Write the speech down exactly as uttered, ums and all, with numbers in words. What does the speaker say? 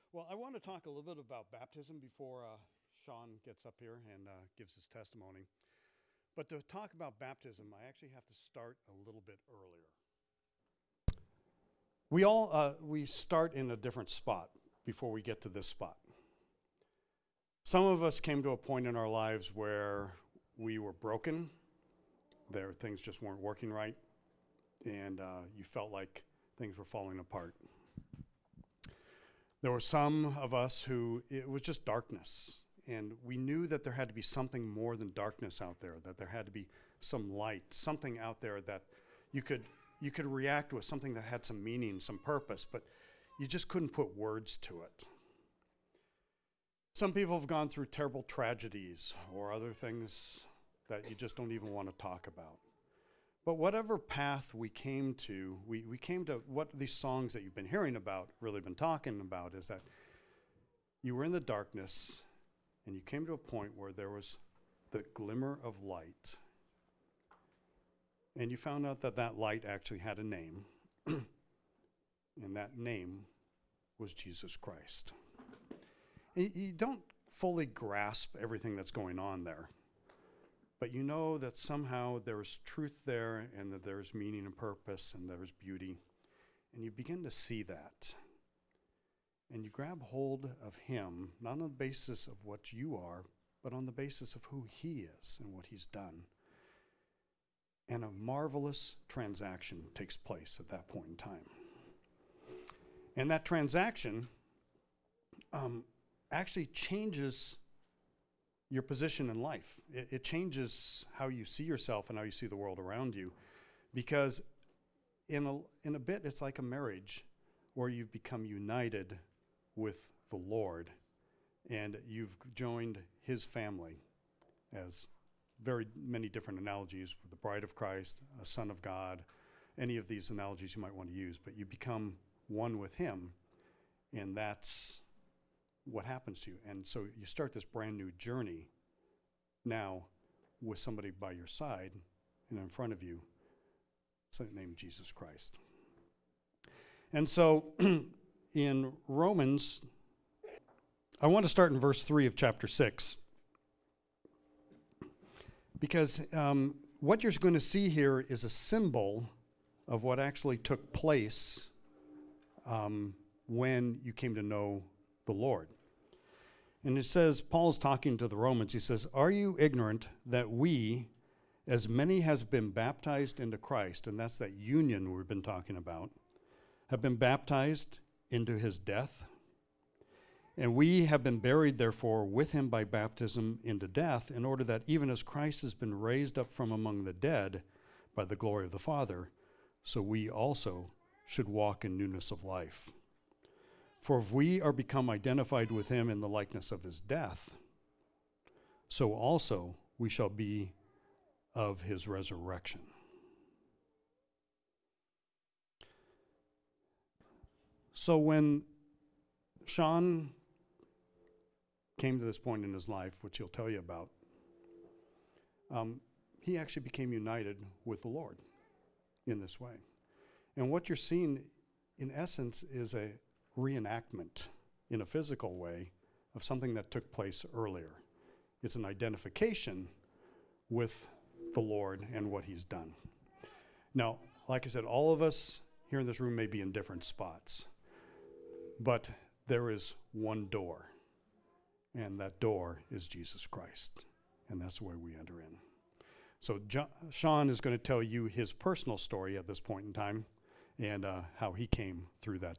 Well, I want to talk a little bit about baptism before uh, Sean gets up here and uh, gives his testimony. But to talk about baptism, I actually have to start a little bit earlier. We all uh, we start in a different spot before we get to this spot. Some of us came to a point in our lives where we were broken. There, things just weren't working right, and uh, you felt like things were falling apart. There were some of us who it was just darkness, and we knew that there had to be something more than darkness out there, that there had to be some light, something out there that you could you could react with, something that had some meaning, some purpose, but you just couldn't put words to it. Some people have gone through terrible tragedies or other things that you just don't even want to talk about. But whatever path we came to, we, we came to what these songs that you've been hearing about, really been talking about, is that you were in the darkness and you came to a point where there was the glimmer of light. And you found out that that light actually had a name. And that name was Jesus Christ. And you don't fully grasp everything that's going on there. But you know that somehow there's truth there, and that there's meaning and purpose, and there's beauty. And you begin to see that. And you grab hold of him, not on the basis of what you are, but on the basis of who he is and what he's done. And a marvelous transaction takes place at that point in time. And that transaction um, actually changes your position in life. It, it changes how you see yourself and how you see the world around you. Because in a, in a bit, it's like a marriage where you've become united with the Lord and you've joined his family, as very many different analogies, with the bride of Christ, a son of God, any of these analogies you might want to use, but you become one with him, and that's what happens to you. And so you start this brand new journey now with somebody by your side and in front of you, named Jesus Christ. And so in Romans, I want to start in verse three of chapter six, because um, what you're going to see here is a symbol of what actually took place um, when you came to know the Lord. And it says, Paul's talking to the Romans, he says, "Are you ignorant that we, as many has been baptized into Christ," and that's that union we've been talking about, "have been baptized into his death? And we have been buried, therefore, with him by baptism into death, in order that even as Christ has been raised up from among the dead by the glory of the Father, so we also should walk in newness of life. For if we are become identified with him in the likeness of his death, so also we shall be of his resurrection." So when Sean came to this point in his life, which he'll tell you about, um, he actually became united with the Lord in this way. And what you're seeing, in essence, is a reenactment in a physical way of something that took place earlier. It's an identification with the Lord and what he's done. Now, like I said, all of us here in this room may be in different spots, but there is one door, and that door is Jesus Christ, and that's where we enter in. So John, Sean is going to tell you his personal story at this point in time, and uh, how he came through that